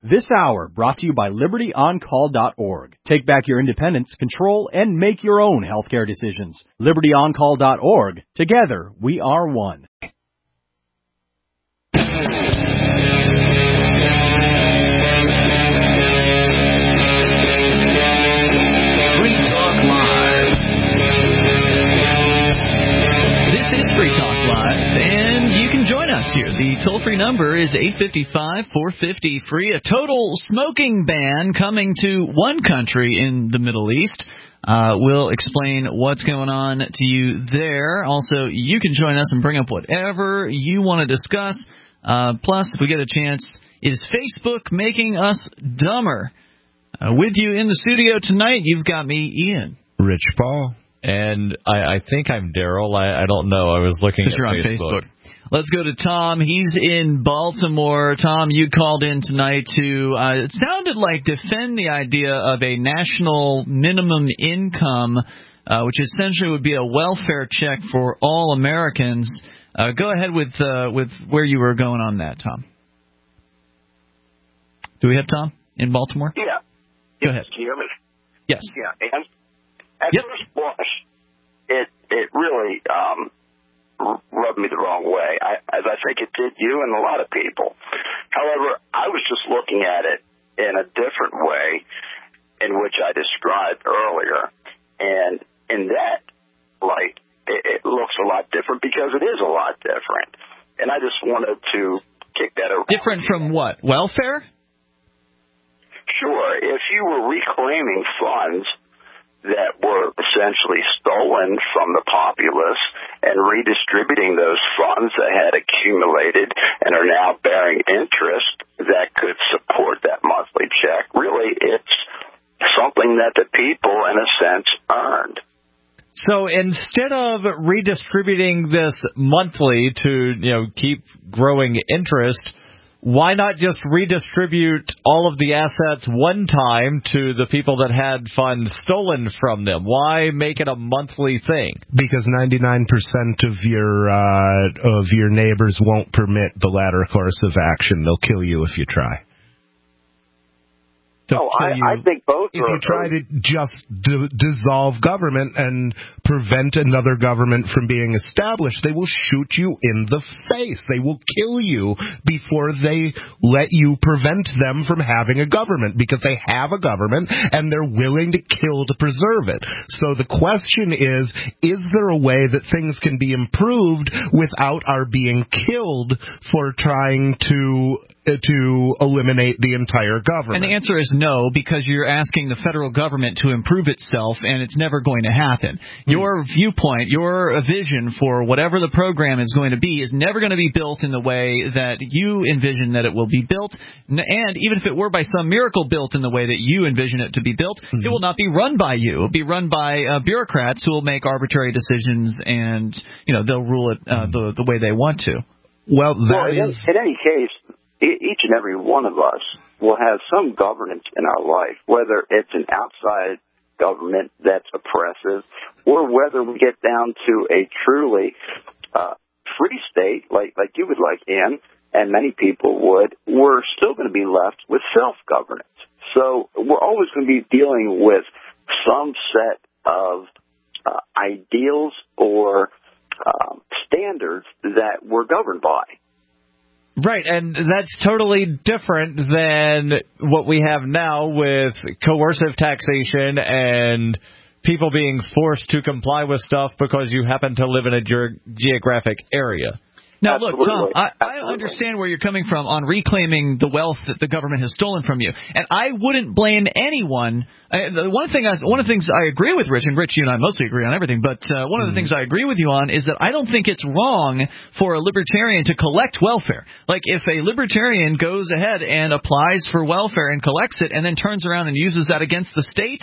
This hour brought to you by LibertyOnCall.org. Take back your independence, control, and make your own healthcare decisions. LibertyOnCall.org. Together, we are one. Free Talk Live. This is Free Talk Live, and you can join us here. The toll-free number is 855-450-FREE. A total smoking ban coming to one country in the Middle East. We'll explain what's going on to you there. Also, you can join us and bring up whatever you want to discuss. Plus, if we get a chance, is Facebook making us dumber? With you in the studio tonight, you've got me, Ian. Rich Paul. And I think I'm Daryl. I don't know. I was looking at you're on Facebook. Let's go to Tom. He's in Baltimore. Tom, you called in tonight to, it sounded like, defend the idea of a national minimum income, which essentially would be a welfare check for all Americans. Go ahead with where you were going on that, Tom. Do we have Tom in Baltimore? Yeah. Go ahead. Can you hear me? Yes. Yeah. And at first blush, it really rubbed me the wrong way, as I think it did you and a lot of people. However, I was just looking at it in a different way, in which I described earlier. And in that light, it looks a lot different because it is a lot different. And I just wanted to kick that around. Different from what? Welfare? Sure. If you were reclaiming funds that were essentially stolen from the populace and redistributing those funds that had accumulated and are now bearing interest that could support that monthly check, really it's something that the people, in a sense, earned. So instead of redistributing this monthly to, keep growing interest, why not just redistribute all of the assets one time to the people that had funds stolen from them? Why make it a monthly thing? Because 99% of your neighbors won't permit the latter course of action. They'll kill you if you try. I think both. If you try to just dissolve government and prevent another government from being established, they will shoot you in the face. They will kill you before they let you prevent them from having a government, because they have a government and they're willing to kill to preserve it. So the question is there a way that things can be improved without our being killed for trying to eliminate the entire government? And the answer is no, because you're asking the federal government to improve itself, and it's never going to happen. Your viewpoint, your vision for whatever the program is going to be is never going to be built in the way that you envision that it will be built. And even if it were by some miracle built in the way that you envision it to be built, it will not be run by you. It will be run by bureaucrats who will make arbitrary decisions, and they'll rule it the way they want to. In any case, each and every one of us will have some governance in our life, whether it's an outside government that's oppressive, or whether we get down to a truly free state, like you would like, Ian, and many people would. We're still going to be left with self-governance. So we're always going to be dealing with some set of ideals or standards that we're governed by. Right, and that's totally different than what we have now with coercive taxation and people being forced to comply with stuff because you happen to live in a geographic area. Now, look, Tom, I understand where you're coming from on reclaiming the wealth that the government has stolen from you. And I wouldn't blame anyone. One of the things I agree with Rich, and Rich, you and I mostly agree on everything, but one of the things I agree with you on is that I don't think it's wrong for a libertarian to collect welfare. Like, if a libertarian goes ahead and applies for welfare and collects it and then turns around and uses that against the state,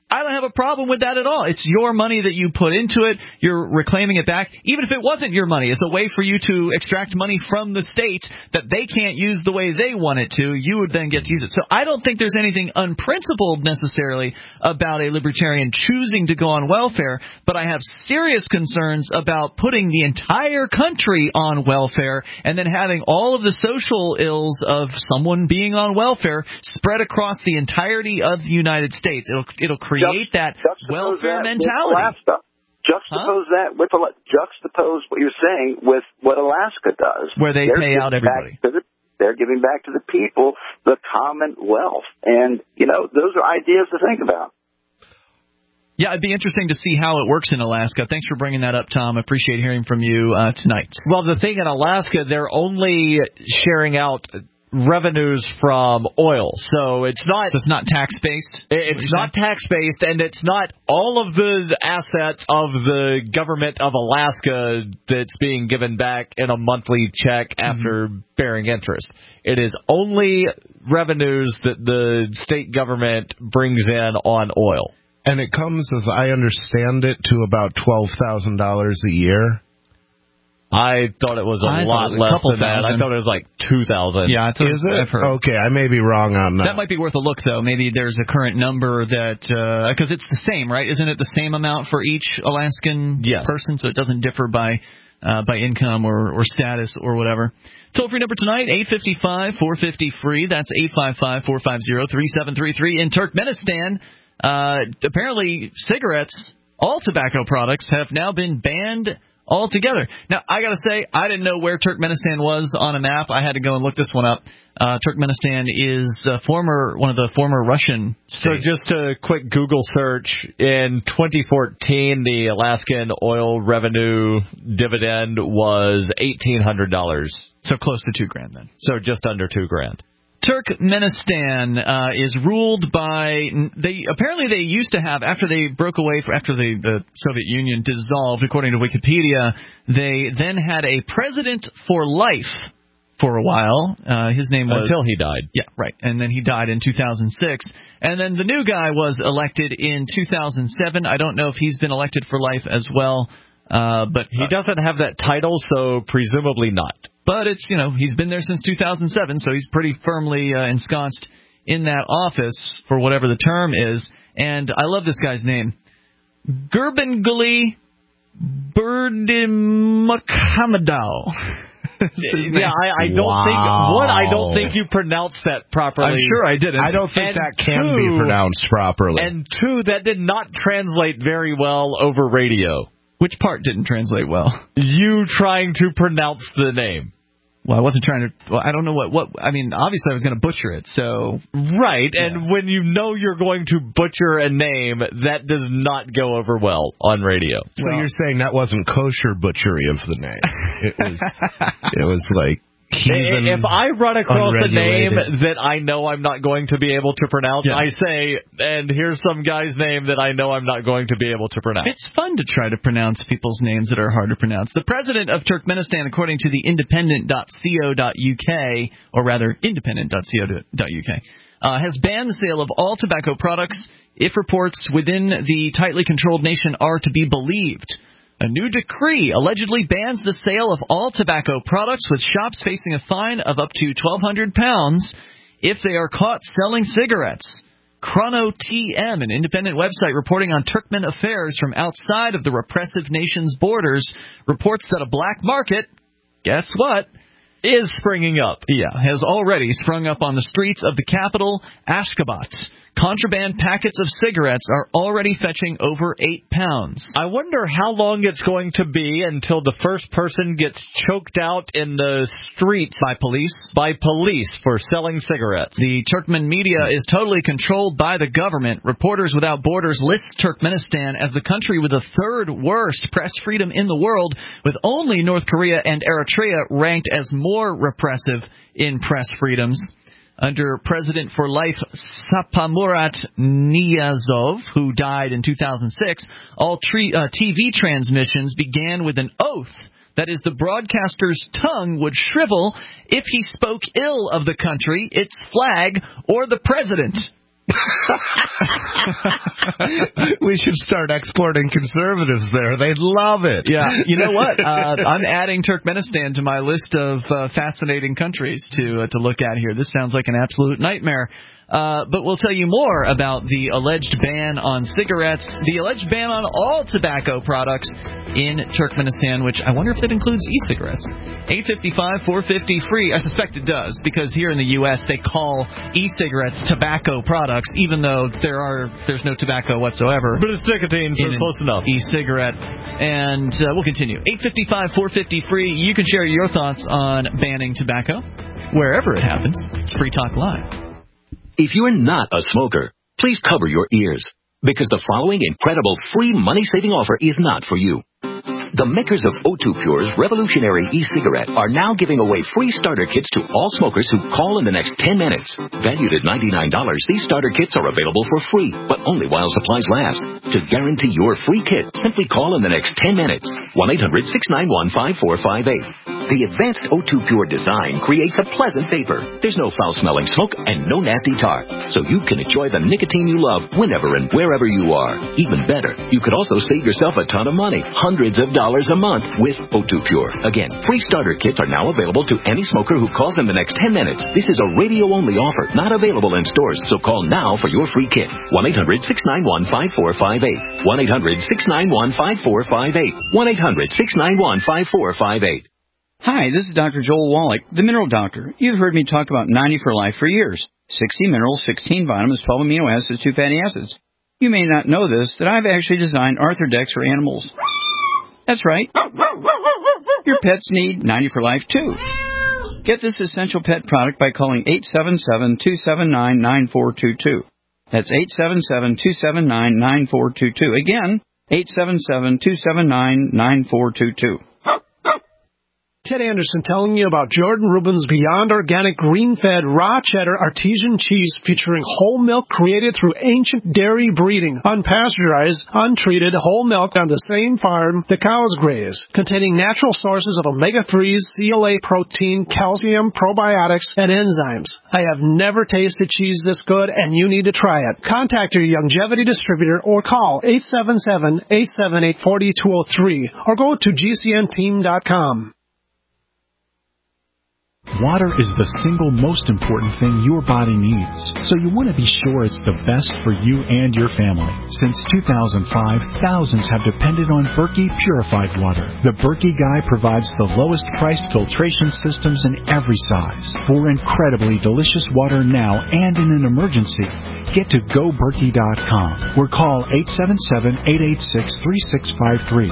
I don't have a problem with that at all. It's your money that you put into it. You're reclaiming it back. Even if it wasn't your money, it's a way for you to extract money from the state that they can't use the way they want it to. You would then get to use it. So I don't think there's anything unprincipled necessarily about a libertarian choosing to go on welfare, but I have serious concerns about putting the entire country on welfare and then having all of the social ills of someone being on welfare spread across the entirety of the United States. It'll create that welfare mentality. Juxtapose that with juxtapose what you're saying with what Alaska does, where they pay out everybody. They're giving back to the people the commonwealth, and those are ideas to think about. Yeah, it'd be interesting to see how it works in Alaska. Thanks for bringing that up, Tom. I appreciate hearing from you tonight. Well, the thing in Alaska, they're only sharing out revenues from oil, so it's not tax-based? It's not tax-based, and it's not all of the assets of the government of Alaska that's being given back in a monthly check after bearing interest. It is only revenues that the state government brings in on oil. And it comes, as I understand it, to about $12,000 a year. I thought it was a lot less than that. I thought it was like 2,000. Yeah, is it? I've heard. Okay, I may be wrong on that. That might be worth a look, though. Maybe there's a current number that because it's the same, right? Isn't it the same amount for each Alaskan person? So it doesn't differ by income or status or whatever. Toll-free number tonight, 855-450-FREE. That's 855-450-3733. In Turkmenistan, apparently cigarettes, all tobacco products, have now been banned altogether. Now, I got to say, I didn't know where Turkmenistan was on a map. I had to go and look this one up. Turkmenistan is one of the former Russian states. So just a quick Google search. In 2014, the Alaskan oil revenue dividend was $1,800. So close to $2,000 then. So just under $2,000. Turkmenistan is ruled by they used to have, after they broke away after the Soviet Union dissolved, according to Wikipedia, they then had a president for life for a while. His name was until he died. Yeah, right. And then he died in 2006. And then the new guy was elected in 2007. I don't know if he's been elected for life as well. But he doesn't have that title, so presumably not. But it's, he's been there since 2007, so he's pretty firmly ensconced in that office for whatever the term is. And I love this guy's name. Gurbanguly Berdimuhamedow. Yeah, I don't think you pronounced that properly. I'm sure I didn't. I don't think that can be pronounced properly. And two, that did not translate very well over radio. Which part didn't translate well? You trying to pronounce the name. Well, I wasn't trying to. Well, I don't know what. I mean, obviously, I was going to butcher it. So right, yeah. And when you know you're going to butcher a name, that does not go over well on radio. So you're saying that wasn't kosher butchery of the name? It was like. If I run across a name that I know I'm not going to be able to pronounce, I say, and here's some guy's name that I know I'm not going to be able to pronounce. It's fun to try to pronounce people's names that are hard to pronounce. The president of Turkmenistan, according to the independent.co.uk, or rather independent.co.uk, has banned the sale of all tobacco products if reports within the tightly controlled nation are to be believed. A new decree allegedly bans the sale of all tobacco products, with shops facing a fine of up to £1,200 if they are caught selling cigarettes. Chrono TM, an independent website reporting on Turkmen affairs from outside of the repressive nation's borders, reports that a black market, guess what, is springing up. Yeah, has already sprung up on the streets of the capital, Ashgabat. Contraband packets of cigarettes are already fetching over £8. I wonder how long it's going to be until the first person gets choked out in the streets by police for selling cigarettes. The Turkmen media is totally controlled by the government. Reporters Without Borders lists Turkmenistan as the country with the third worst press freedom in the world, with only North Korea and Eritrea ranked as more repressive in press freedoms. Under President for Life Sapamurat Niyazov, who died in 2006, all TV transmissions began with an oath. That is, the broadcaster's tongue would shrivel if he spoke ill of the country, its flag, or the president. We should start exporting conservatives there. They'd love it. Yeah. You know what? I'm adding Turkmenistan to my list of fascinating countries to look at here. This sounds like an absolute nightmare. But we'll tell you more about the alleged ban on cigarettes, the alleged ban on all tobacco products in Turkmenistan, which I wonder if that includes e-cigarettes. 855-450-FREE. I suspect it does, because here in the U.S. they call e-cigarettes tobacco products, even though there's no tobacco whatsoever. But it's nicotine, so close enough. E-cigarette. And we'll continue. 855-450-FREE. You can share your thoughts on banning tobacco wherever it happens. It's Free Talk Live. If you're not a smoker, please cover your ears, because the following incredible free money-saving offer is not for you. The makers of O2 Pure's revolutionary e-cigarette are now giving away free starter kits to all smokers who call in the next 10 minutes. Valued at $99, these starter kits are available for free, but only while supplies last. To guarantee your free kit, simply call in the next 10 minutes. 1-800-691-5458. The advanced O2 Pure design creates a pleasant vapor. There's no foul-smelling smoke and no nasty tar, so you can enjoy the nicotine you love whenever and wherever you are. Even better, you could also save yourself a ton of money, hundreds of dollars a month with O2 Pure. Again, free starter kits are now available to any smoker who calls in the next 10 minutes. This is a radio-only offer, not available in stores, so call now for your free kit. 1-800-691-5458. 1-800-691-5458. 1-800-691-5458. Hi, this is Dr. Joel Wallach, the Mineral Doctor. You've heard me talk about 90 for Life for years. 60 minerals, 16 vitamins, 12 amino acids, 2 fatty acids. You may not know this, that I've actually designed Arthrodex for animals. That's right. Your pets need 90 for Life, too. Get this essential pet product by calling 877-279-9422. That's 877-279-9422. Again, 877-279-9422. Ted Anderson telling you about Jordan Rubin's Beyond Organic Green-Fed Raw Cheddar Artesian Cheese featuring whole milk created through ancient dairy breeding, unpasteurized, untreated whole milk on the same farm the cows graze, containing natural sources of omega-3s, CLA protein, calcium, probiotics, and enzymes. I have never tasted cheese this good, and you need to try it. Contact your Youngevity distributor or call 877-878-4203 or go to gcnteam.com. Water is the single most important thing your body needs, so you want to be sure it's the best for you and your family. Since 2005, thousands have depended on Berkey purified water. The Berkey Guy provides the lowest priced filtration systems in every size for incredibly delicious water now and in an emergency. Get to GoBerkey.com or call 877-886-3653.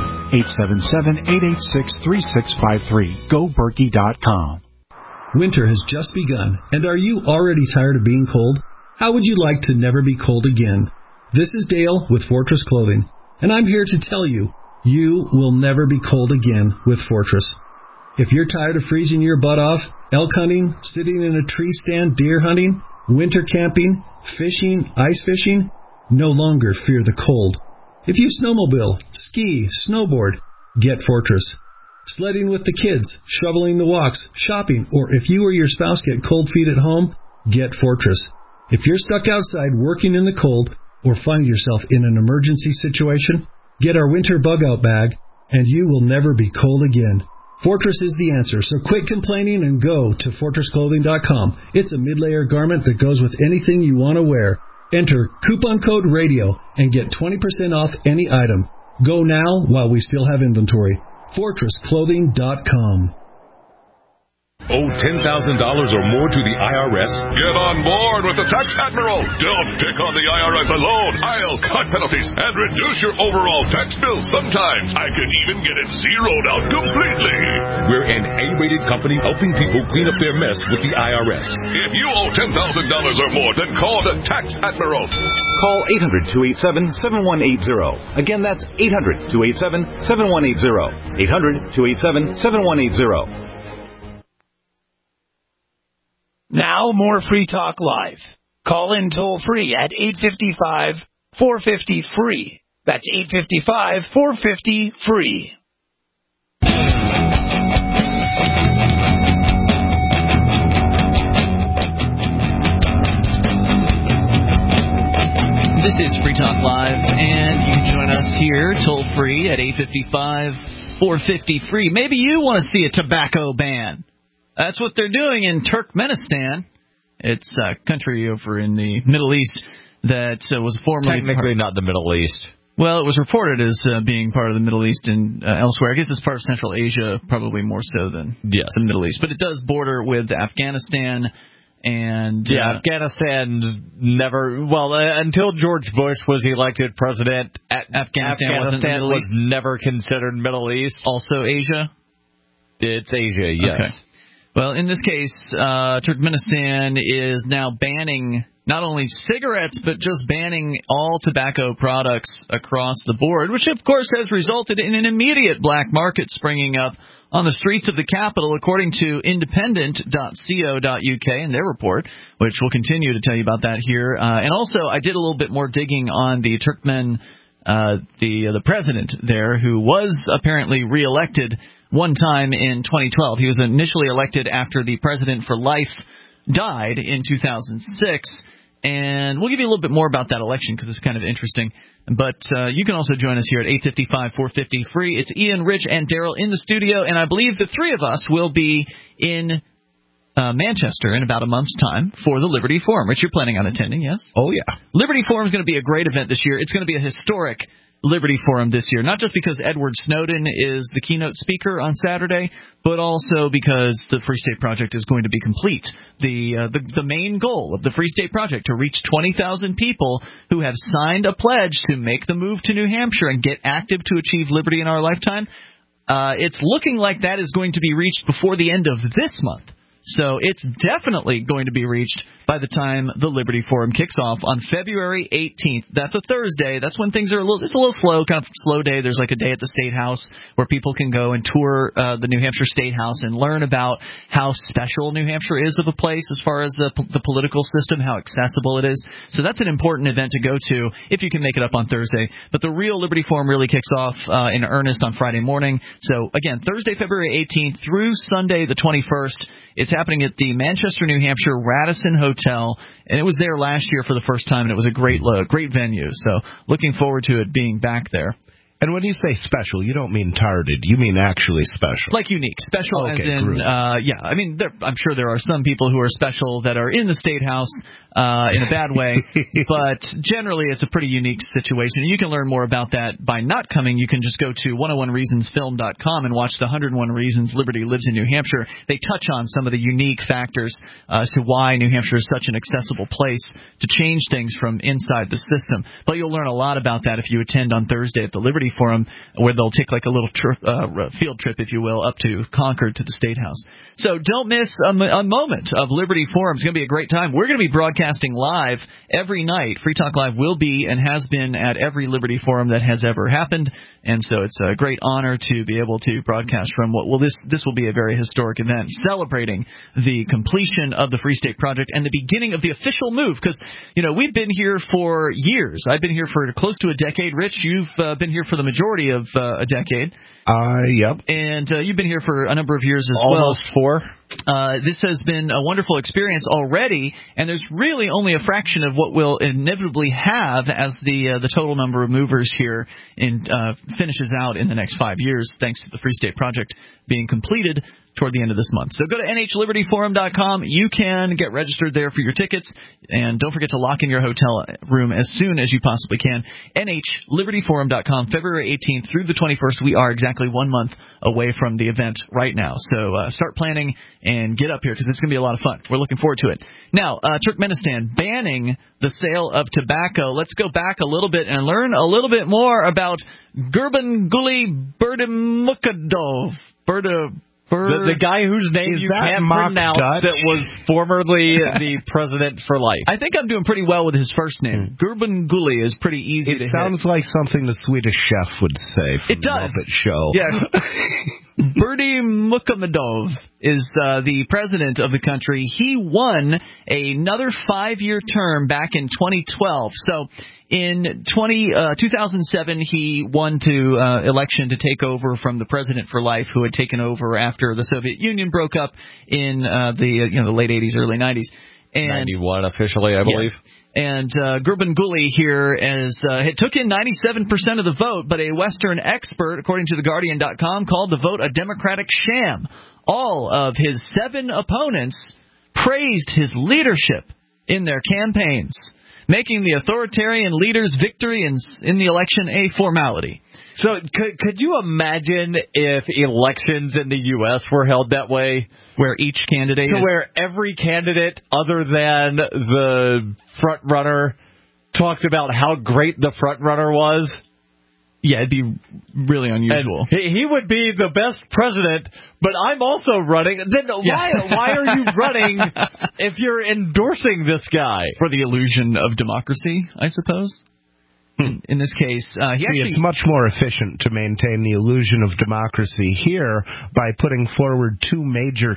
877-886-3653. GoBerkey.com. Winter has just begun, and are you already tired of being cold? How would you like to never be cold again? This is Dale with Fortress Clothing, and I'm here to tell you, you will never be cold again with Fortress. If you're tired of freezing your butt off, elk hunting, sitting in a tree stand, deer hunting, winter camping, fishing, ice fishing, no longer fear the cold. If you snowmobile, ski, snowboard, get Fortress. Sledding with the kids, shoveling the walks, shopping, or if you or your spouse get cold feet at home, get Fortress. If you're stuck outside working in the cold or find yourself in an emergency situation, get our winter bug-out bag, and you will never be cold again. Fortress is the answer, so quit complaining and go to FortressClothing.com. It's a mid-layer garment that goes with anything you want to wear. Enter coupon code RADIO and get 20% off any item. Go now while we still have inventory. FortressClothing.com. Owe $10,000 or more to the IRS? Get on board with the Tax Admiral. Don't pick on the IRS alone. I'll cut penalties and reduce your overall tax bill. Sometimes I can even get it zeroed out completely. We're an A-rated company helping people clean up their mess with the IRS. If you owe $10,000 or more, then call the Tax Admiral. Call 800-287-7180. Again, that's 800-287-7180. 800-287-7180. Now, more Free Talk Live. Call in toll-free at 855-450-FREE. That's 855-450-FREE. This is Free Talk Live, and you can join us here toll-free at 855-450-FREE. Maybe you want to see a tobacco ban. That's what they're doing in Turkmenistan. It's a country over in the Middle East that was formerly... Technically not the Middle East. Well, it was reported as being part of the Middle East and elsewhere. I guess it's part of Central Asia, probably more so than the Middle East. But it does border with Afghanistan. And Afghanistan never... Well, until George Bush was elected president, Afghanistan was never considered Middle East. Also Asia? It's Asia, yes. Okay. Well, in this case, Turkmenistan is now banning not only cigarettes, but just banning all tobacco products across the board, which, of course, has resulted in an immediate black market springing up on the streets of the capital, according to independent.co.uk in their report, which we'll continue to tell you about that here. And also, I did a little bit more digging on the Turkmen, the president there, who was apparently reelected one time in 2012. He was initially elected after the president for life died in 2006. And we'll give you a little bit more about that election because it's kind of interesting. But you can also join us here at 855-450-FREE. It's Ian, Rich, and Daryl in the studio, and I believe the three of us will be in Manchester in about a month's time for the Liberty Forum. Rich, you're planning on attending, yes? Oh, yeah. Liberty Forum is going to be a great event this year. It's going to be a historic Liberty Forum this year, not just because Edward Snowden is the keynote speaker on Saturday, but also because the Free State Project is going to be complete. The main goal of the Free State Project, to reach 20,000 people who have signed a pledge to make the move to New Hampshire and get active to achieve liberty in our lifetime, it's looking like that is going to be reached before the end of this month. So it's definitely going to be reached by the time the Liberty Forum kicks off on February 18th. That's a Thursday. That's when things are it's a little slow, kind of slow day. There's like a day at the State House where people can go and tour the New Hampshire State House and learn about how special New Hampshire is of a place as far as the political system, how accessible it is. So that's an important event to go to if you can make it up on Thursday. But the real Liberty Forum really kicks off in earnest on Friday morning. So, again, Thursday, February 18th through Sunday the 21st. It's happening at the Manchester, New Hampshire Radisson Hotel, and it was there last year for the first time, and it was a great venue. So looking forward to it being back there. And when you say special, you don't mean tarded. You mean actually special. Like unique. Special as in, great. I mean, I'm sure there are some people who are special that are in the State House in a bad way, but generally it's a pretty unique situation. You can learn more about that by not coming. You can just go to 101reasonsfilm.com and watch the 101 Reasons Liberty Lives in New Hampshire. They touch on some of the unique factors as to why New Hampshire is such an accessible place to change things from inside the system. But you'll learn a lot about that if you attend on Thursday at the Liberty Forum, where they'll take like a little field trip, if you will, up to Concord to the State House. So don't miss a moment of Liberty Forum. It's going to be a great time. We're going to be broadcasting live every night. Free Talk Live will be and has been at every Liberty Forum that has ever happened, and so it's a great honor to be able to broadcast from this will be a very historic event celebrating the completion of the Free State Project and the beginning of the official move, because we've been here for years. I've been here for close to a decade. Rich, you've been here for the majority of a decade. Yep. And you've been here for a number of years as well. Almost 4. This has been a wonderful experience already, and there's really only a fraction of what we'll inevitably have as the total number of movers here finishes out in the next 5 years, thanks to the Free State Project being completed toward the end of this month. So go to NHLibertyForum.com. You can get registered there for your tickets, and don't forget to lock in your hotel room as soon as you possibly can. NHLibertyForum.com, February 18th through the 21st. We are exactly 1 month away from the event right now. So start planning and get up here because it's going to be a lot of fun. We're looking forward to it. Now, Turkmenistan banning the sale of tobacco. Let's go back a little bit and learn a little bit more about Gurbanguly Berdimuhamedov. The guy whose name you can't pronounce that was formerly the president for life. I think I'm doing pretty well with his first name. Gurbanguly is pretty easy to hit. It sounds like something the Swedish chef would say from the Muppet Show. Yes. Berdimuhamedov is the president of the country. He won another 5-year term back in 2012. So in 2007, he won election to take over from the president for life, who had taken over after the Soviet Union broke up in the late 80s, early 90s. And 91 officially, I believe. And Gurbanguly here took in 97% of the vote, but a Western expert, according to TheGuardian.com, called the vote a Democratic sham. All of his 7 opponents praised his leadership in their campaigns, making the authoritarian leader's victory in the election a formality. So could you imagine if elections in the U.S. were held that way? Where each candidate where every candidate other than the front runner talked about how great the front runner was? Yeah, it'd be really unusual. And he would be the best president, but I'm also running. Then why are you running if you're endorsing this guy? For the illusion of democracy, I suppose. In this case, it's much more efficient to maintain the illusion of democracy here by putting forward 2 major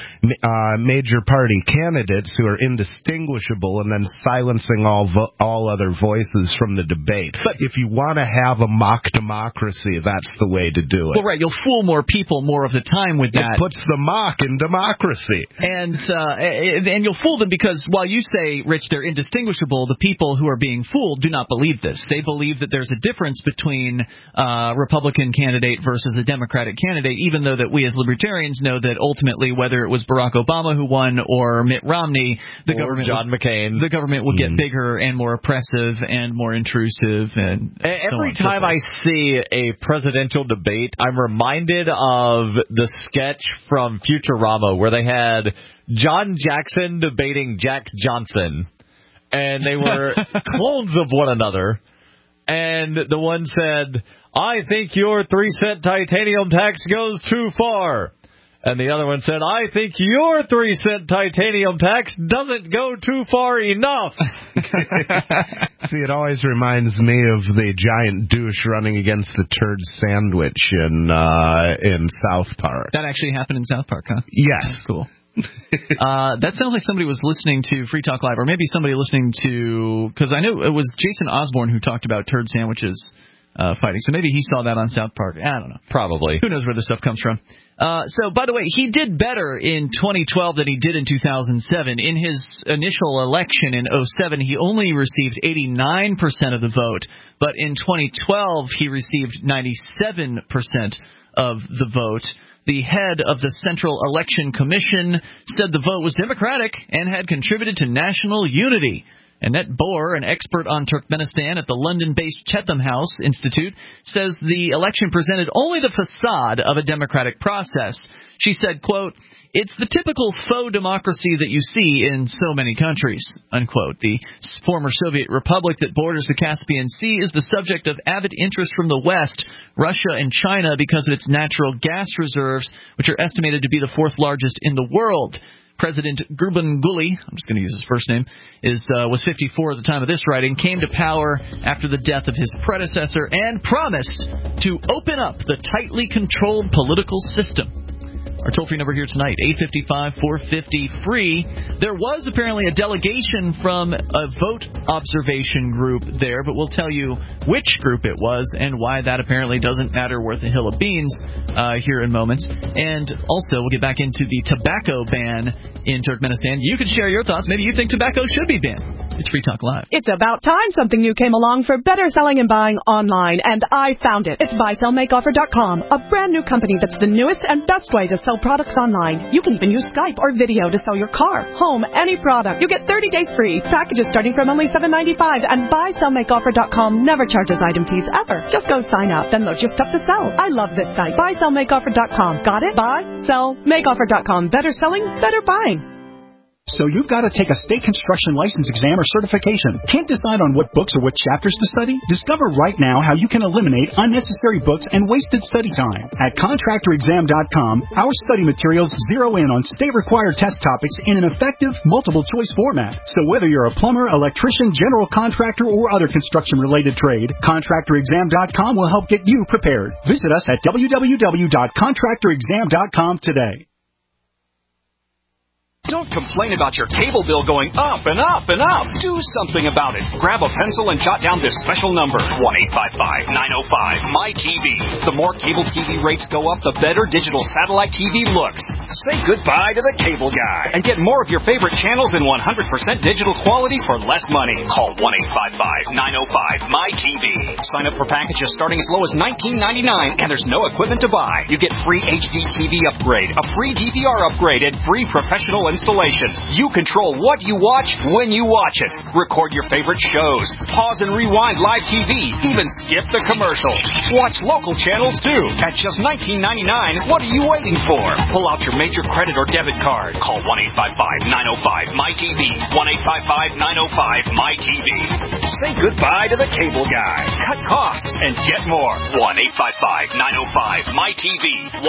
party candidates who are indistinguishable and then silencing all other voices from the debate. But if you want to have a mock democracy, that's the way to do it. Well, right, you'll fool more people more of the time with that. It puts the mock in democracy. And you'll fool them because while you say, Rich, they're indistinguishable, the people who are being fooled do not believe this. They believe that there's a difference between a Republican candidate versus a Democratic candidate, even though that we as libertarians know that ultimately, whether it was Barack Obama who won or Mitt Romney, John McCain, the government will get bigger and more oppressive and more intrusive. And every time I see a presidential debate, I'm reminded of the sketch from Futurama where they had John Jackson debating Jack Johnson, and they were clones of one another. And the one said, I think your 3-cent titanium tax goes too far. And the other one said, I think your 3-cent titanium tax doesn't go too far enough. See, it always reminds me of the giant douche running against the turd sandwich in South Park. That actually happened in South Park, huh? Yes. Cool. That sounds like somebody was listening to Free Talk Live, or maybe somebody listening to, because I know it was Jason Osborne who talked about turd sandwiches fighting, so maybe he saw that on South Park. I don't know. Probably. Who knows where this stuff comes from. So, by the way, he did better in 2012 than he did in 2007. In his initial election in 2007, he only received 89% of the vote, but in 2012, he received 97% of the vote. The head of the Central Election Commission said the vote was democratic and had contributed to national unity. Annette Bohr, an expert on Turkmenistan at the London-based Chatham House Institute, says the election presented only the facade of a democratic process. She said, quote, "It's the typical faux democracy that you see in so many countries," unquote. The former Soviet republic that borders the Caspian Sea is the subject of avid interest from the West, Russia and China, because of its natural gas reserves, which are estimated to be the 4th largest in the world. President Gurbanguly, I'm just going to use his first name, was 54 at the time of this writing, came to power after the death of his predecessor and promised to open up the tightly controlled political system. Our toll-free number here tonight, 855-450-FREE. There was apparently a delegation from a vote observation group there, but we'll tell you which group it was and why that apparently doesn't matter worth a hill of beans here in moments. And also, we'll get back into the tobacco ban in Turkmenistan. You can share your thoughts. Maybe you think tobacco should be banned. It's Free Talk Live. It's about time something new came along for better selling and buying online, and I found it. It's BuySellMakeOffer.com, a brand new company that's the newest and best way to sell products online. You can even use Skype or video to sell your car, home, any product. You get 30 days free. Packages starting from only $7.95, and BuySellMakeOffer.com never charges item fees ever. Just go sign up, then load your stuff to sell. I love this site. BuySellMakeOffer.com. Got it? BuySellMakeOffer.com. Better selling, better buying. So you've got to take a state construction license exam or certification. Can't decide on what books or what chapters to study? Discover right now how you can eliminate unnecessary books and wasted study time. At ContractorExam.com, our study materials zero in on state-required test topics in an effective, multiple-choice format. So whether you're a plumber, electrician, general contractor, or other construction-related trade, ContractorExam.com will help get you prepared. Visit us at www.contractorexam.com today. Don't complain about your cable bill going up and up and up. Do something about it. Grab a pencil and jot down this special number, 1-855-905-MY-TV. The more cable TV rates go up, the better digital satellite TV looks. Say goodbye to the cable guy and get more of your favorite channels in 100% digital quality for less money. Call 1-855-905-MY-TV. Sign up for packages starting as low as $19.99, and there's no equipment to buy. You get free HD TV upgrade, a free DVR upgrade, and free professional installation. You control what you watch when you watch it. Record your favorite shows. Pause and rewind live TV. Even skip the commercials. Watch local channels too. At just $19.99, what are you waiting for? Pull out your major credit or debit card. Call 1-855-905-MY-TV. 1-855-905-MY-TV. Say goodbye to the cable guy. Cut costs and get more. 1-855-905-MY-TV.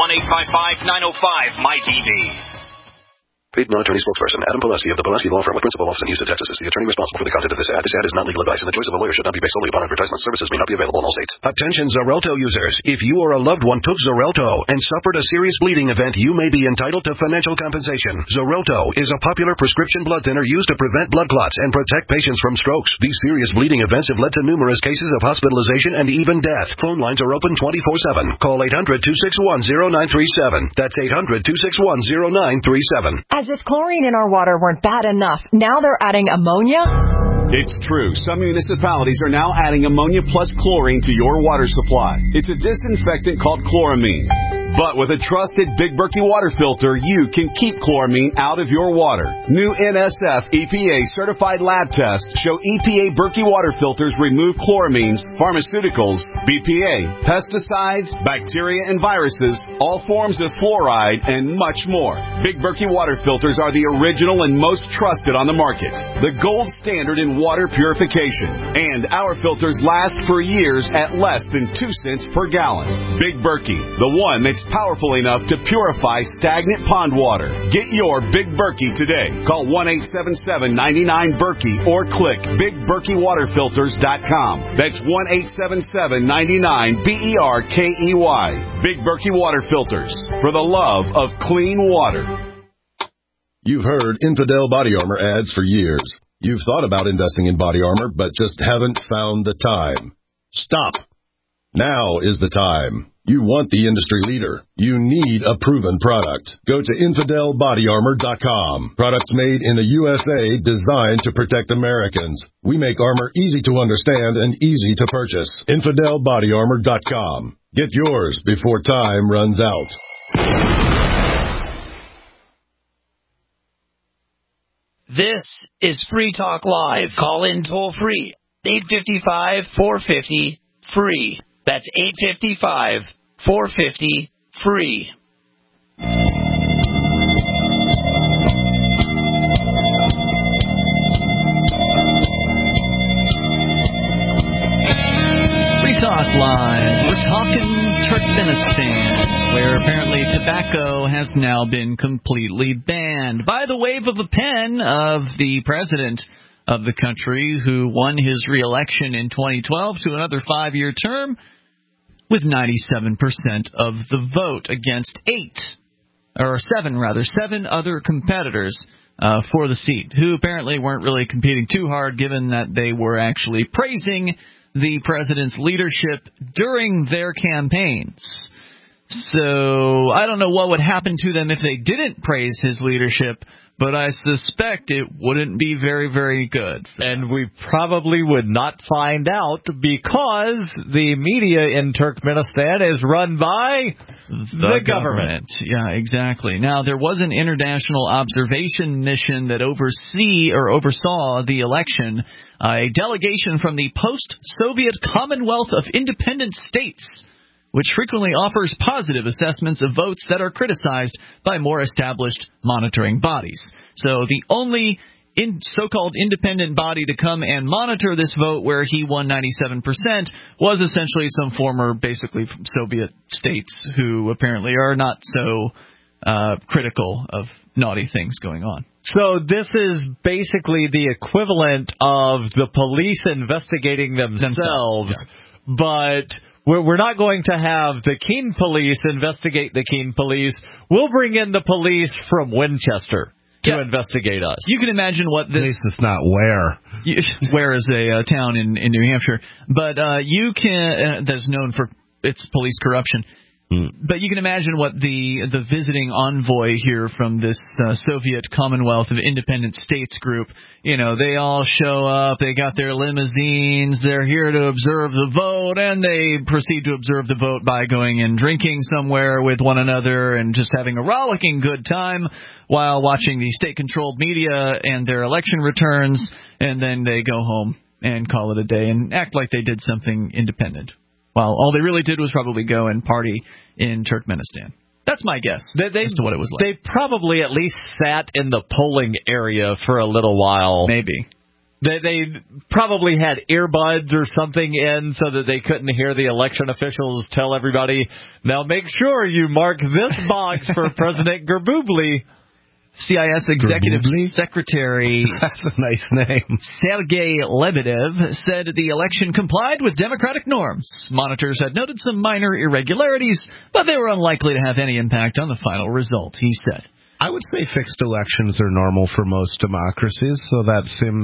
1-855-905-MY-TV. Paid non-attorney spokesperson Adam Pileski of the Pileski Law Firm with principal office in Houston, Texas is the attorney responsible for the content of this ad. This ad is not legal advice, and the choice of a lawyer should not be based solely upon advertisement. Services may not be available in all states. Attention Xarelto users. If you or a loved one took Xarelto and suffered a serious bleeding event, you may be entitled to financial compensation. Xarelto is a popular prescription blood thinner used to prevent blood clots and protect patients from strokes. These serious bleeding events have led to numerous cases of hospitalization and even death. Phone lines are open 24/7. Call 800-261-0937. That's 800-261-0937. As if chlorine in our water weren't bad enough, now they're adding ammonia? It's true. Some municipalities are now adding ammonia plus chlorine to your water supply. It's a disinfectant called chloramine. But with a trusted Big Berkey water filter, you can keep chloramine out of your water. New NSF EPA certified lab tests show EPA Berkey water filters remove chloramines, pharmaceuticals, BPA, pesticides, bacteria and viruses, all forms of fluoride, and much more. Big Berkey water filters are the original and most trusted on the market. The gold standard in water purification. And our filters last for years at less than 2 cents per gallon. Big Berkey, the one that's powerful enough to purify stagnant pond water. Get your Big Berkey today. Call 1-877-99-BERKEY or click BigBerkeyWaterFilters.com. That's 1-877-99-BERKEY. Big Berkey Water Filters, for the love of clean water. You've heard Infidel Body Armor ads for years. You've thought about investing in body armor, but just haven't found the time. Stop. Now is the time. You want the industry leader. You need a proven product. Go to InfidelBodyArmor.com. Products made in the USA designed to protect Americans. We make armor easy to understand and easy to purchase. InfidelBodyArmor.com. Get yours before time runs out. This is Free Talk Live. Call in toll free. 855-450-FREE. That's 855-450-FREE. Free Talk Live. We're talking Turkmenistan, where apparently tobacco has now been completely banned by the wave of a pen of the president of the country, who won his re-election in 2012 to another 5-year term with 97% of the vote against 7 other competitors for the seat, who apparently weren't really competing too hard, given that they were actually praising the president's leadership during their campaigns. So I don't know what would happen to them if they didn't praise his leadership, but I suspect it wouldn't be very, very good. And we probably would not find out, because the media in Turkmenistan is run by the government. Yeah, exactly. Now, there was an international observation mission that oversaw the election, a delegation from the post-Soviet Commonwealth of Independent States, which frequently offers positive assessments of votes that are criticized by more established monitoring bodies. So the only so-called independent body to come and monitor this vote, where he won 97%, was essentially some former, basically from Soviet states, who apparently are not so critical of naughty things going on. So this is basically the equivalent of the police investigating themselves. Yeah. But we're not going to have the Keene police investigate the Keene police. We'll bring in the police from Winchester. to investigate us. You can imagine what this... At least it's not Ware. Ware is a town in New Hampshire. But you can... that's known for its police corruption. But you can imagine what the visiting envoy here from this Soviet Commonwealth of Independent States group, they all show up, they got their limousines, they're here to observe the vote, and they proceed to observe the vote by going and drinking somewhere with one another and just having a rollicking good time while watching the state-controlled media and their election returns, and then they go home and call it a day and act like they did something independent. Well, all they really did was probably go and party in Turkmenistan. That's my guess as to what it was like. They probably at least sat in the polling area for a little while. Maybe. They probably had earbuds or something in so that they couldn't hear the election officials tell everybody, now make sure you mark this box for President Gerbubli. CIS Executive Secretary That's a nice name. Sergei Lebedev said the election complied with democratic norms. Monitors had noted some minor irregularities, but they were unlikely to have any impact on the final result, he said. I would say fixed elections are normal for most democracies, so that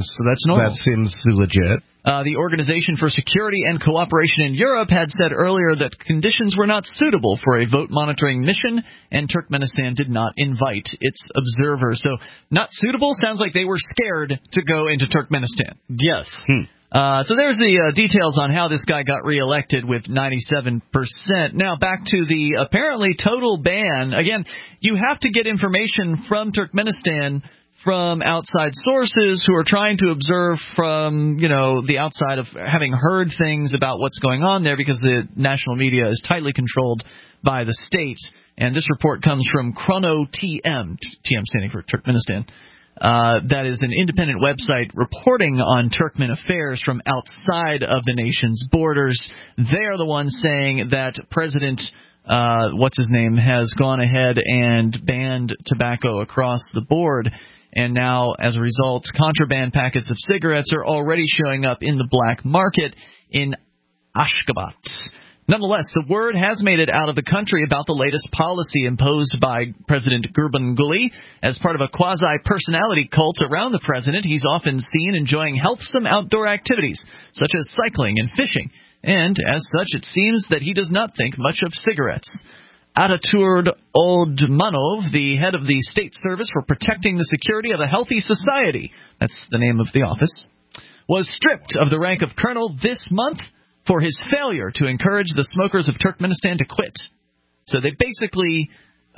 seems legit. The Organization for Security and Cooperation in Europe had said earlier that conditions were not suitable for a vote monitoring mission, and Turkmenistan did not invite its observers. So, not suitable sounds like they were scared to go into Turkmenistan. Yes. So there's the details on how this guy got reelected with 97%. Now back to the apparently total ban. Again, you have to get information from Turkmenistan from outside sources who are trying to observe from, the outside of having heard things about what's going on there, because the national media is tightly controlled by the state. And this report comes from Chrono TM standing for Turkmenistan. That is an independent website reporting on Turkmen affairs from outside of the nation's borders. They are the ones saying that President, what's-his-name, has gone ahead and banned tobacco across the board. And now, as a result, contraband packets of cigarettes are already showing up in the black market in Ashgabat. Nonetheless, the word has made it out of the country about the latest policy imposed by President Gurbanguly. As part of a quasi-personality cult around the president, he's often seen enjoying healthsome outdoor activities, such as cycling and fishing. And, as such, it seems that he does not think much of cigarettes. Ataturk Oldmanov, the head of the State Service for Protecting the Security of a Healthy Society, that's the name of the office, was stripped of the rank of colonel this month for his failure to encourage the smokers of Turkmenistan to quit. So they basically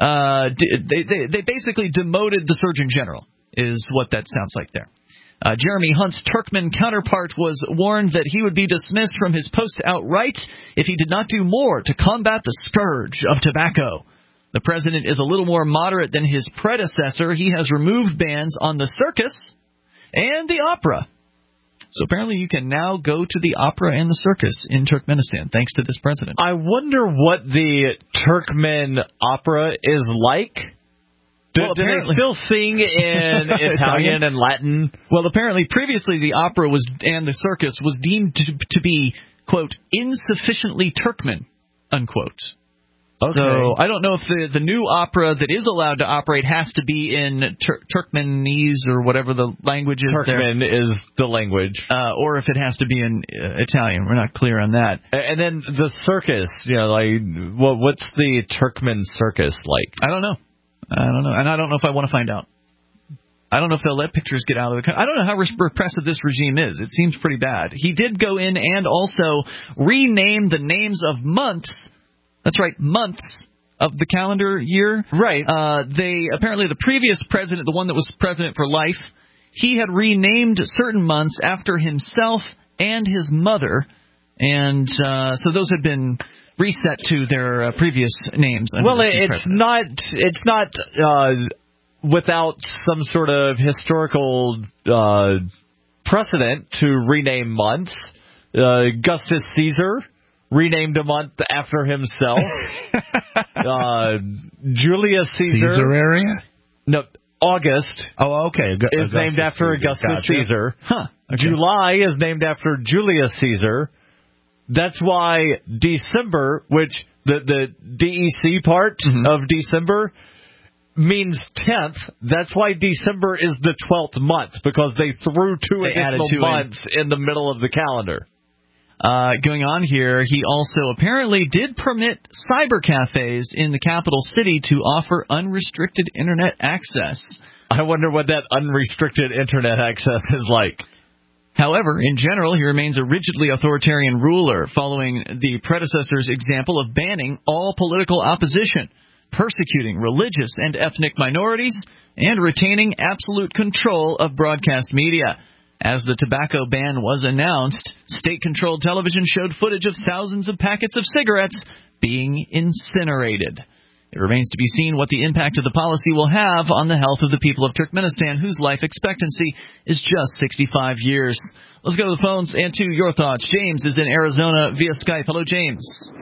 they basically demoted the Surgeon General, is what that sounds like there. Jeremy Hunt's Turkmen counterpart was warned that he would be dismissed from his post outright if he did not do more to combat the scourge of tobacco. The president is a little more moderate than his predecessor. He has removed bans on the circus and the opera. So apparently you can now go to the opera and the circus in Turkmenistan, thanks to this president. I wonder what the Turkmen opera is like. Do they still sing in Italian and Latin? Well, apparently previously the opera and the circus was deemed to be, quote, insufficiently Turkmen, unquote. Okay. So I don't know if the new opera that is allowed to operate has to be in Turkmenese or whatever the language is. Turkmen is the language. Or if it has to be in Italian. We're not clear on that. And then the circus, what's the Turkmen circus like? I don't know. And I don't know if I want to find out. I don't know if they'll let pictures get out of the country. I don't know how repressive this regime is. It seems pretty bad. He did go in and also rename the names of months. That's right, months of the calendar year. Right. Apparently the previous president, the one that was president for life, he had renamed certain months after himself and his mother. And so those had been reset to their previous names. Well, it's not without some sort of historical precedent to rename months. Augustus Caesar renamed a month after himself. Julius Caesar. Caesar area? No, August. Oh, okay. Is named after Augustus Caesar. Huh. Okay. July is named after Julius Caesar. That's why December, which the DEC part of December, means 10th. That's why December is the 12th month, because they threw two additional months in the middle of the calendar. Going on here, he also apparently did permit cyber cafes in the capital city to offer unrestricted internet access. I wonder what that unrestricted internet access is like. However, in general, he remains a rigidly authoritarian ruler, following the predecessor's example of banning all political opposition, persecuting religious and ethnic minorities, and retaining absolute control of broadcast media. As the tobacco ban was announced, state-controlled television showed footage of thousands of packets of cigarettes being incinerated. It remains to be seen what the impact of the policy will have on the health of the people of Turkmenistan, whose life expectancy is just 65 years. Let's go to the phones and to your thoughts. James is in Arizona via Skype. Hello, James.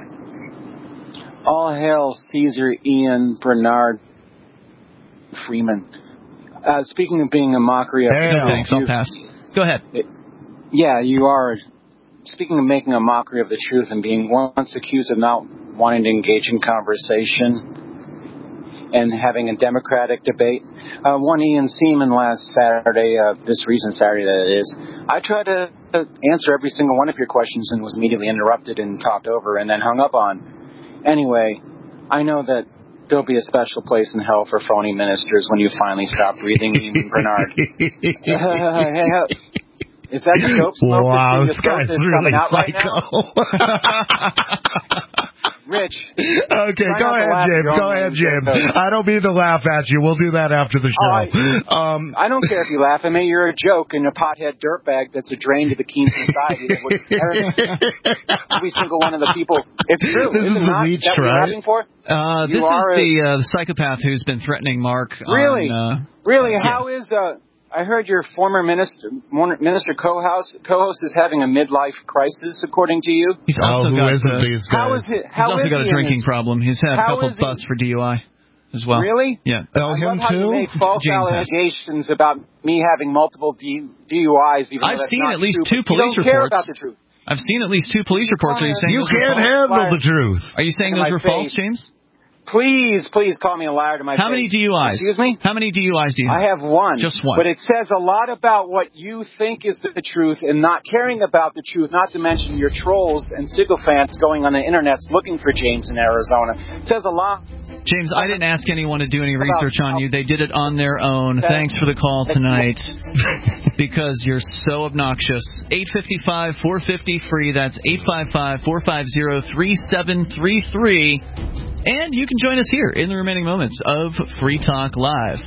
All hail Caesar Ian Bernard Freeman. Speaking of being a mockery of... Thanks, I'll pass. Go ahead. Yeah, you are. Speaking of making a mockery of the truth and being once accused of not wanting to engage in conversation and having a democratic debate. One Ian Seaman last Saturday, this recent Saturday that is, I tried to answer every single one of your questions and was immediately interrupted and talked over and then hung up on. Anyway, I know that there'll be a special place in hell for phony ministers when you finally stop breathing, Ian Bernard. Is that the dope smoke this guy's really psycho. Rich. Okay, go ahead, James. I don't mean to laugh at you. We'll do that after the show. I don't care if you laugh at me. You're a joke and a pothead dirtbag that's a drain to the keen society. Every single one of the people. It's true. This is the Leech, right? This is the psychopath who's been threatening Mark. Really? Really? How is... I heard your former minister co-host is having a midlife crisis, according to you. He's also got a drinking problem. He's had a couple of busts for DUI as well. Really? Yeah. I love how you make false allegations about me having multiple DUIs. I've seen at least two police reports. You don't care about the truth. I've seen at least two police reports. Are you saying you can't handle the truth? Are you saying those were false, James? Please call me a liar to my face. How many DUIs? Excuse me? How many DUIs do you have? I have one. Just one. But it says a lot about what you think is the truth and not caring about the truth, not to mention your trolls and sycophants going on the internet looking for James in Arizona. It says a lot. James, I didn't ask anyone to do any research on you. They did it on their own. Thanks for the call tonight. Because you're so obnoxious. 855-450-FREE. That's 855-450-3733. And you can join us here in the remaining moments of Free Talk Live.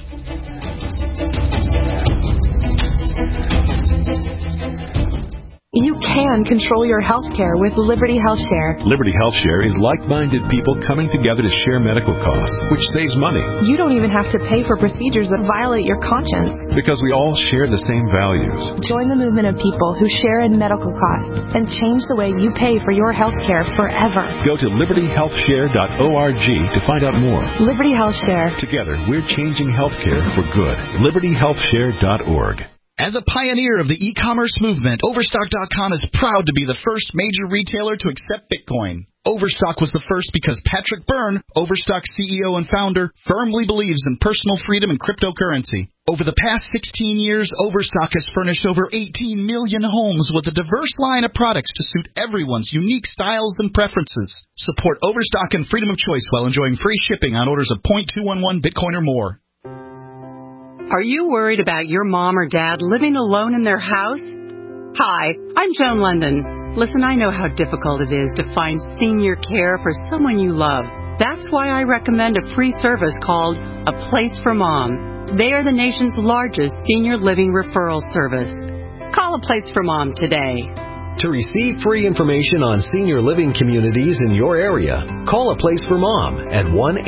You can control your health care with Liberty Health Share. Liberty Health Share is like-minded people coming together to share medical costs, which saves money. You don't even have to pay for procedures that violate your conscience. Because we all share the same values. Join the movement of people who share in medical costs and change the way you pay for your health care forever. Go to libertyhealthshare.org to find out more. Liberty Health Share. Together, we're changing health care for good. libertyhealthshare.org. As a pioneer of the e-commerce movement, Overstock.com is proud to be the first major retailer to accept Bitcoin. Overstock was the first because Patrick Byrne, Overstock CEO and founder, firmly believes in personal freedom and cryptocurrency. Over the past 16 years, Overstock has furnished over 18 million homes with a diverse line of products to suit everyone's unique styles and preferences. Support Overstock and freedom of choice while enjoying free shipping on orders of 0.211 Bitcoin or more. Are you worried about your mom or dad living alone in their house? Hi, I'm Joan London. Listen, I know how difficult it is to find senior care for someone you love. That's why I recommend a free service called A Place for Mom. They are the nation's largest senior living referral service. Call A Place for Mom today. To receive free information on senior living communities in your area, call A Place for Mom at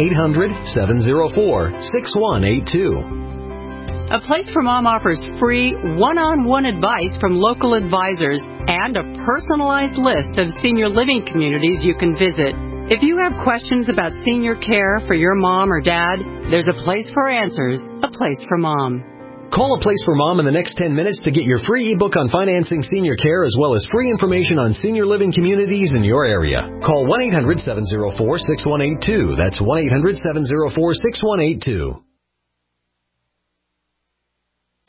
1-800-704-6182. A Place for Mom offers free one-on-one advice from local advisors and a personalized list of senior living communities you can visit. If you have questions about senior care for your mom or dad, there's a place for answers, A Place for Mom. Call A Place for Mom in the next 10 minutes to get your free ebook on financing senior care as well as free information on senior living communities in your area. Call 1-800-704-6182. That's 1-800-704-6182.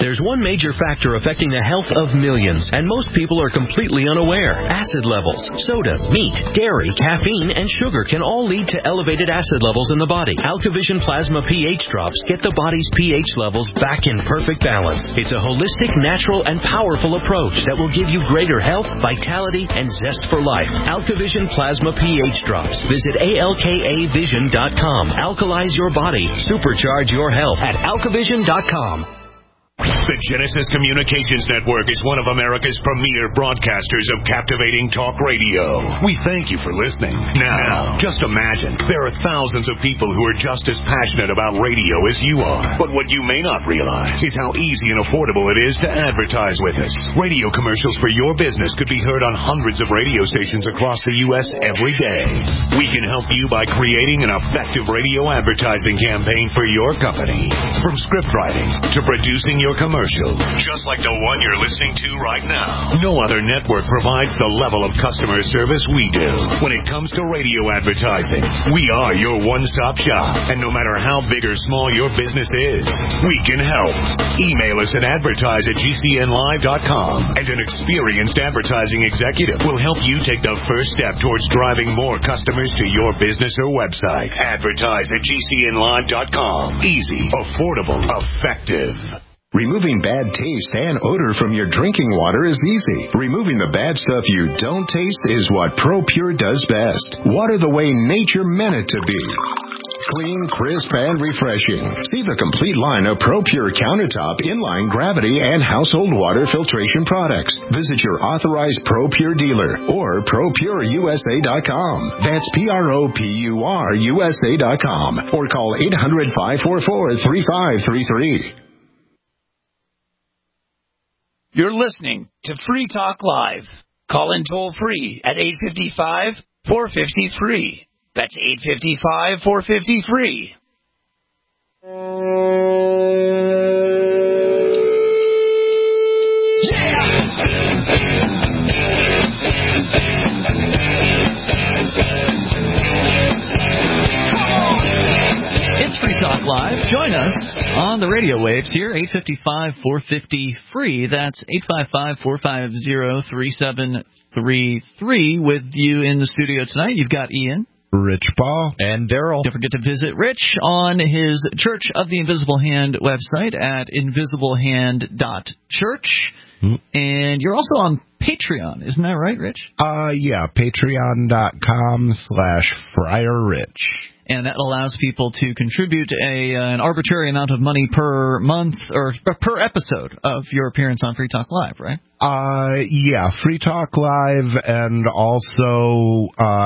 There's one major factor affecting the health of millions, and most people are completely unaware. Acid levels. Soda, meat, dairy, caffeine, and sugar can all lead to elevated acid levels in the body. AlkaVision Plasma pH drops get the body's pH levels back in perfect balance. It's a holistic, natural, and powerful approach that will give you greater health, vitality, and zest for life. AlkaVision Plasma pH drops. Visit ALKAvision.com. Alkalize your body. Supercharge your health at AlkaVision.com. The Genesis Communications Network is one of America's premier broadcasters of captivating talk radio. We thank you for listening. Now, just imagine, there are thousands of people who are just as passionate about radio as you are. But what you may not realize is how easy and affordable it is to advertise with us. Radio commercials for your business could be heard on hundreds of radio stations across the U.S. every day. We can help you by creating an effective radio advertising campaign for your company. From script writing to producing your commercial, just like the one you're listening to right now. No other network provides the level of customer service we do. When it comes to radio advertising, we are your one-stop shop. And no matter how big or small your business is, we can help. Email us at advertise@gcnlive.com, and an experienced advertising executive will help you take the first step towards driving more customers to your business or website. Advertise@gcnlive.com. Easy, affordable, effective. Removing bad taste and odor from your drinking water is easy. Removing the bad stuff you don't taste is what ProPure does best. Water the way nature meant it to be. Clean, crisp, and refreshing. See the complete line of ProPure countertop, inline, gravity, and household water filtration products. Visit your authorized ProPure dealer or ProPureUSA.com. That's ProPureUSA.com. Or call 800-544-3533. You're listening to Free Talk Live. Call in toll free at 855-450-FREE. That's 855-450-FREE. It's Free Talk Live. Join us on the radio waves here, 855-450-FREE. That's 855-450-3733. With you in the studio tonight, you've got Ian, Rich Paul, and Daryl. Don't forget to visit Rich on his Church of the Invisible Hand website at invisiblehand.church. And you're also on Patreon, isn't that right, Rich? Yeah, patreon.com/Friar Rich. And that allows people to contribute an arbitrary amount of money per month or per episode of your appearance on Free Talk Live, right? Yeah, Free Talk Live and also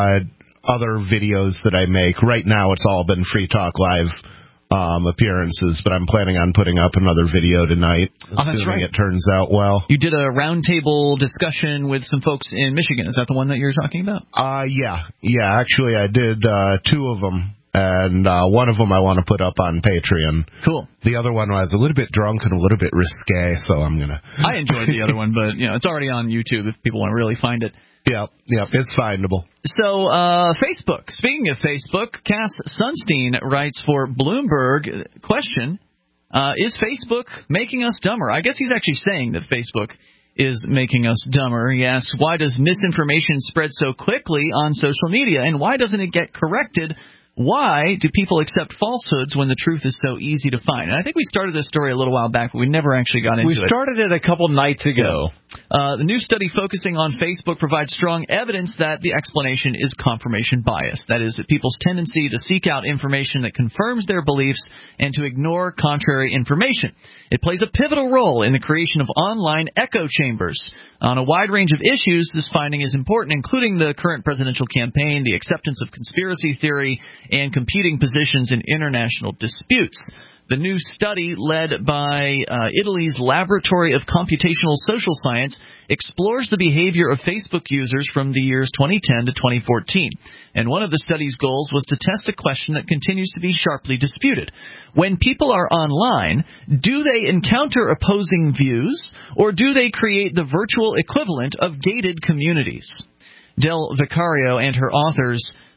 other videos that I make. Right now it's all been Free Talk Live appearances, but I'm planning on putting up another video tonight. That's right. It turns out well. You did a roundtable discussion with some folks in Michigan. Is that the one that you're talking about? Yeah. Actually, I did two of them. And one of them I want to put up on Patreon. Cool. The other one I was a little bit drunk and a little bit risque, so I'm going to... I enjoyed the other one, but it's already on YouTube if people want to really find it. Yep, it's findable. So, Facebook. Speaking of Facebook, Cass Sunstein writes for Bloomberg, question, is Facebook making us dumber? I guess he's actually saying that Facebook is making us dumber. He asks, why does misinformation spread so quickly on social media, and why doesn't it get corrected? Why do people accept falsehoods when the truth is so easy to find? And I think we started this story a little while back, but we never actually got into it. We started it a couple nights ago. The new study focusing on Facebook provides strong evidence that the explanation is confirmation bias. That is, that people's tendency to seek out information that confirms their beliefs and to ignore contrary information. It plays a pivotal role in the creation of online echo chambers. On a wide range of issues, this finding is important, including the current presidential campaign, the acceptance of conspiracy theory, and competing positions in international disputes. The new study, led by Italy's Laboratory of Computational Social Science, explores the behavior of Facebook users from the years 2010 to 2014. And one of the study's goals was to test a question that continues to be sharply disputed. When people are online, do they encounter opposing views, or do they create the virtual equivalent of gated communities? Del Vicario and her authors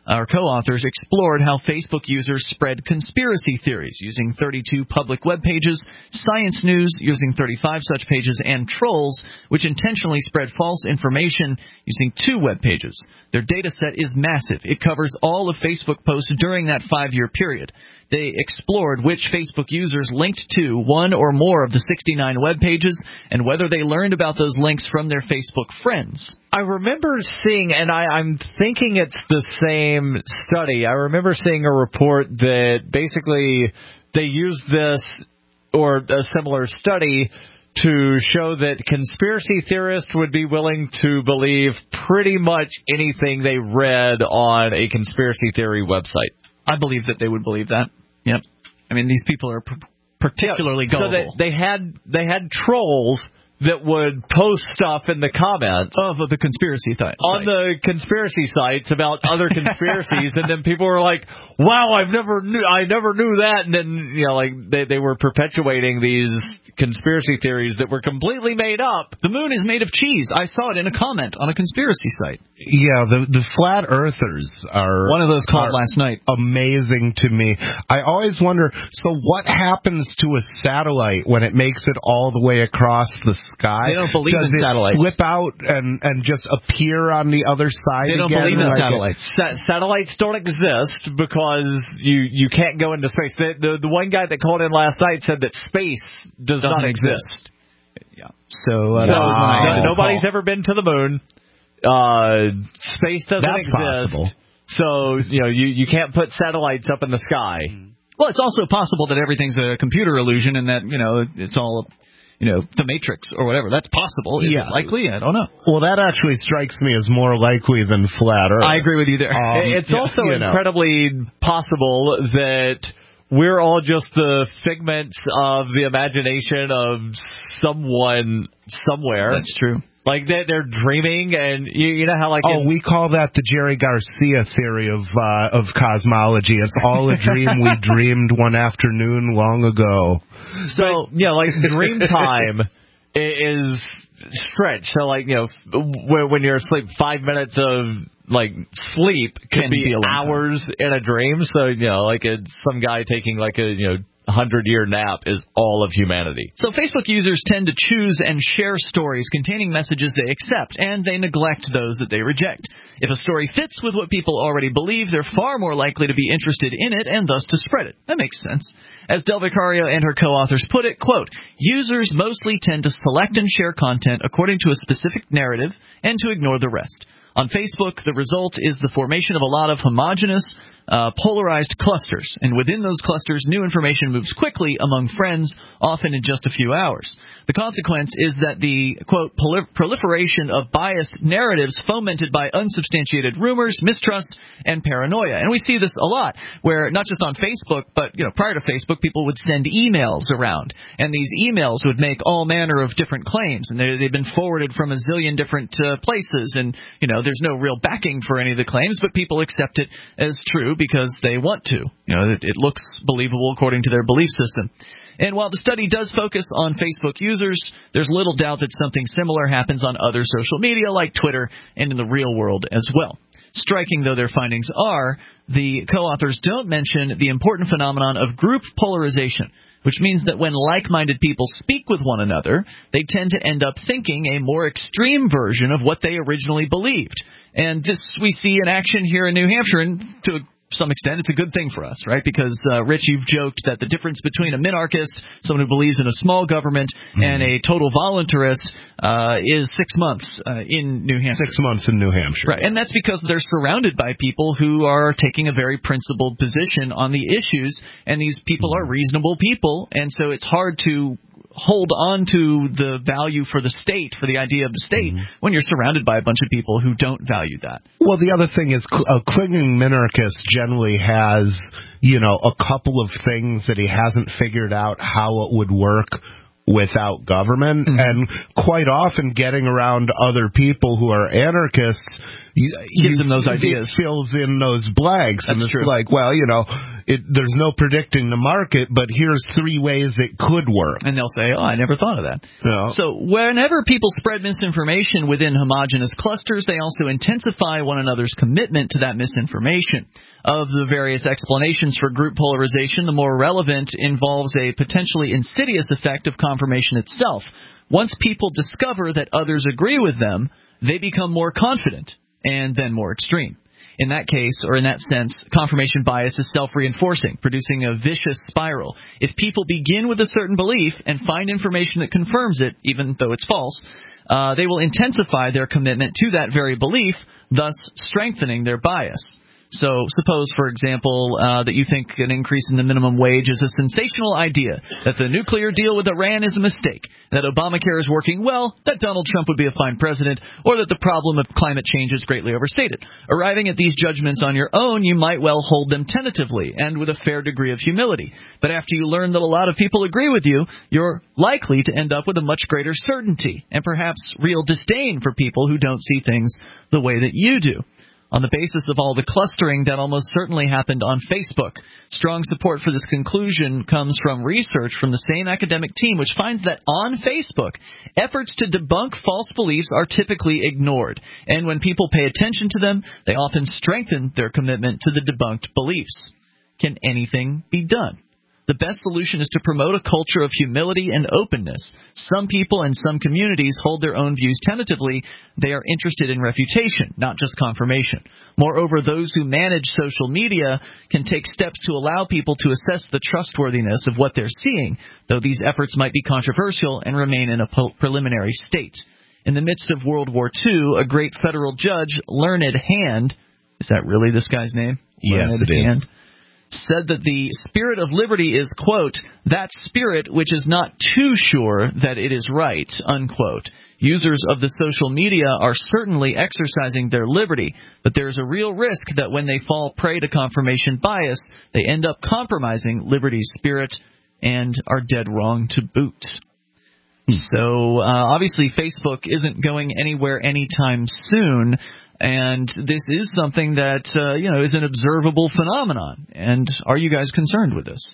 Our co-authors explored how Facebook users spread conspiracy theories using 32 public web pages, science news using 35 such pages, and trolls, which intentionally spread false information using 2 web pages. Their data set is massive. It covers all of Facebook posts during that 5-year period. They explored which Facebook users linked to one or more of the 69 web pages and whether they learned about those links from their Facebook friends. I remember seeing, and I'm thinking it's the same study, I remember seeing a report that basically they used this or a similar study to show that conspiracy theorists would be willing to believe pretty much anything they read on a conspiracy theory website. I believe that they would believe that. Yep. I mean, these people are particularly gullible. So they had trolls that would post stuff in the comments of the conspiracy site. On the conspiracy sites about other conspiracies, and then people were like, "Wow, I never knew that." And then they were perpetuating these conspiracy theories that were completely made up. The moon is made of cheese. I saw it in a comment on a conspiracy site. Yeah, the flat earthers are one of those called last night. Amazing to me. I always wonder. So what happens to a satellite when it makes it all the way across the sky? They don't believe in satellites. Flip out and just appear on the other side. They don't again, believe in satellites. Satellites don't exist because you can't go into space. The one guy that called in last night said that space doesn't exist. Yeah. So nobody's ever been to the moon. Space doesn't exist. Possible. So you can't put satellites up in the sky. Well, it's also possible that everything's a computer illusion and that it's all the Matrix or whatever. That's possible. Is it likely? I don't know. Well, that actually strikes me as more likely than flat Earth. I agree with you there. It's also incredibly possible that we're all just the figments of the imagination of someone somewhere. That's true. Like they're dreaming, and you know how we call that the Jerry Garcia theory of cosmology. It's all a dream we dreamed one afternoon long ago. So dream time is stretched. So when you're asleep, 5 minutes of sleep can be hours in a dream. So it's some guy taking a 100-year nap is all of humanity. So Facebook users tend to choose and share stories containing messages they accept, and they neglect those that they reject. If a story fits with what people already believe, they're far more likely to be interested in it and thus to spread it. That makes sense. As Del Vicario and her co-authors put it, quote, users mostly tend to select and share content according to a specific narrative and to ignore the rest. On Facebook, the result is the formation of a lot of homogeneous, polarized clusters, and within those clusters, new information moves quickly among friends, often in just a few hours. The consequence is that the, quote, proliferation of biased narratives fomented by unsubstantiated rumors, mistrust, and paranoia. And we see this a lot, where not just on Facebook, but prior to Facebook, people would send emails around, and these emails would make all manner of different claims, and they've been forwarded from a zillion different places, and there's no real backing for any of the claims, but people accept it as true because they want to. It looks believable according to their belief system. And while the study does focus on Facebook users, there's little doubt that something similar happens on other social media like Twitter and in the real world as well. Striking though their findings are, the co-authors don't mention the important phenomenon of group polarization, which means that when like-minded people speak with one another, they tend to end up thinking a more extreme version of what they originally believed. And this we see in action here in New Hampshire, and to some extent, it's a good thing for us, right? Because, Rich, you've joked that the difference between a minarchist, someone who believes in a small government, and a total voluntarist is 6 months in New Hampshire. 6 months in New Hampshire. Right, and that's because they're surrounded by people who are taking a very principled position on the issues, and these people are reasonable people, and so it's hard to hold on to the value for the state, for the idea of the state, when you're surrounded by a bunch of people who don't value that. Well, the other thing is a clinging minarchist generally has, a couple of things that he hasn't figured out how it would work without government, and quite often getting around other people who are anarchists gives them those ideas. Fills in those blanks. That's and it's true. like, well, there's no predicting the market, but here's 3 ways it could work. And they'll say, I never thought of that. No. So whenever people spread misinformation within homogeneous clusters, they also intensify one another's commitment to that misinformation. Of the various explanations for group polarization, the more relevant involves a potentially insidious effect of confirmation itself. Once people discover that others agree with them, they become more confident and then more extreme. In that case, or in that sense, confirmation bias is self-reinforcing, producing a vicious spiral. If people begin with a certain belief and find information that confirms it, even though it's false, they will intensify their commitment to that very belief, thus strengthening their bias. So suppose, for example, that you think an increase in the minimum wage is a sensational idea, that the nuclear deal with Iran is a mistake, that Obamacare is working well, that Donald Trump would be a fine president, or that the problem of climate change is greatly overstated. Arriving at these judgments on your own, you might well hold them tentatively and with a fair degree of humility. But after you learn that a lot of people agree with you, you're likely to end up with a much greater certainty and perhaps real disdain for people who don't see things the way that you do. On the basis of all the clustering, that almost certainly happened on Facebook. Strong support for this conclusion comes from research from the same academic team, which finds that on Facebook, efforts to debunk false beliefs are typically ignored. And when people pay attention to them, they often strengthen their commitment to the debunked beliefs. Can anything be done? The best solution is to promote a culture of humility and openness. Some people and some communities hold their own views tentatively. They are interested in refutation, not just confirmation. Moreover, those who manage social media can take steps to allow people to assess the trustworthiness of what they're seeing, though these efforts might be controversial and remain in a preliminary state. In the midst of World War II, a great federal judge, Learned Hand, is that really this guy's name? Yes, Learned it Hand, is. said that the spirit of liberty is, quote, that spirit which is not too sure that it is right, unquote. Users of the social media are certainly exercising their liberty, but there's a real risk that when they fall prey to confirmation bias, they end up compromising liberty's spirit and are dead wrong to boot. So obviously Facebook isn't going anywhere anytime soon. And this is something that, is an observable phenomenon. And are you guys concerned with this?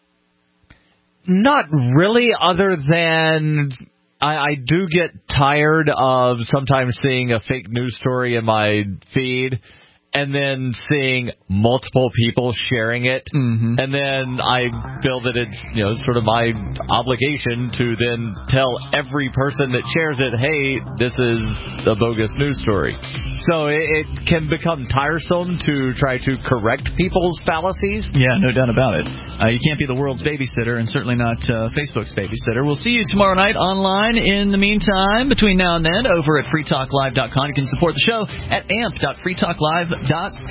Not really, other than I do get tired of sometimes seeing a fake news story in my feed and then seeing multiple people sharing it. Mm-hmm. And then I feel that it's, sort of my obligation to then tell every person that shares it, hey, this is a bogus news story. So it can become tiresome to try to correct people's fallacies. Yeah, no doubt about it. You can't be the world's babysitter and certainly not Facebook's babysitter. We'll see you tomorrow night online. In the meantime, between now and then, over at freetalklive.com, you can support the show at amp.freetalklive.com.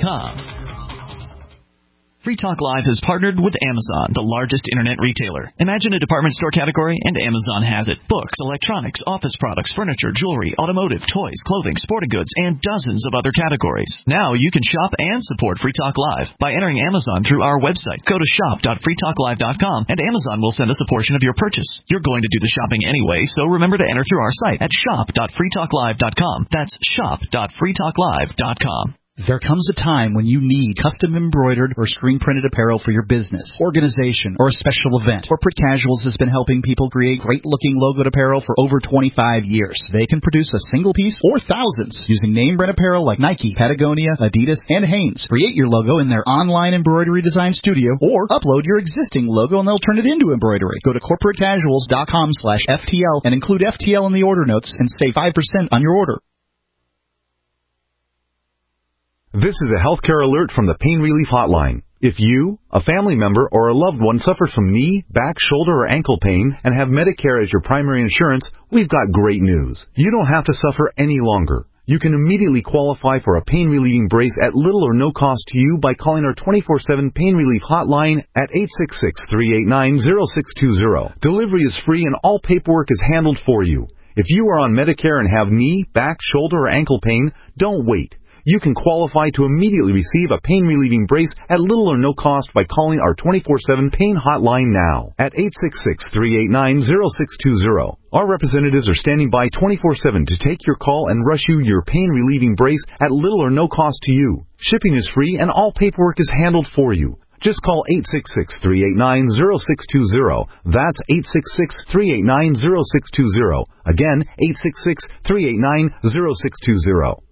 Free Talk Live has partnered with Amazon, the largest internet retailer. Imagine a department store category, and Amazon has it. Books, electronics, office products, furniture, jewelry, automotive, toys, clothing, sporting goods, and dozens of other categories. Now you can shop and support Free Talk Live by entering Amazon through our website. Go to shop.freetalklive.com, and Amazon will send us a portion of your purchase. You're going to do the shopping anyway, so remember to enter through our site at shop.freetalklive.com. That's shop.freetalklive.com. There comes a time when you need custom embroidered or screen-printed apparel for your business, organization, or a special event. Corporate Casuals has been helping people create great-looking logoed apparel for over 25 years. They can produce a single piece or thousands using name-brand apparel like Nike, Patagonia, Adidas, and Hanes. Create your logo in their online embroidery design studio or upload your existing logo and they'll turn it into embroidery. Go to corporatecasuals.com/FTL and include FTL in the order notes and save 5% on your order. This is a healthcare alert from the Pain Relief Hotline. If you, a family member, or a loved one suffers from knee, back, shoulder, or ankle pain and have Medicare as your primary insurance, we've got great news. You don't have to suffer any longer. You can immediately qualify for a pain-relieving brace at little or no cost to you by calling our 24/7 Pain Relief Hotline at 866-389-0620. Delivery is free and all paperwork is handled for you. If you are on Medicare and have knee, back, shoulder, or ankle pain, don't wait. You can qualify to immediately receive a pain-relieving brace at little or no cost by calling our 24/7 Pain Hotline now at 866-389-0620. Our representatives are standing by 24/7 to take your call and rush you your pain-relieving brace at little or no cost to you. Shipping is free and all paperwork is handled for you. Just call 866-389-0620. That's 866-389-0620. Again, 866-389-0620.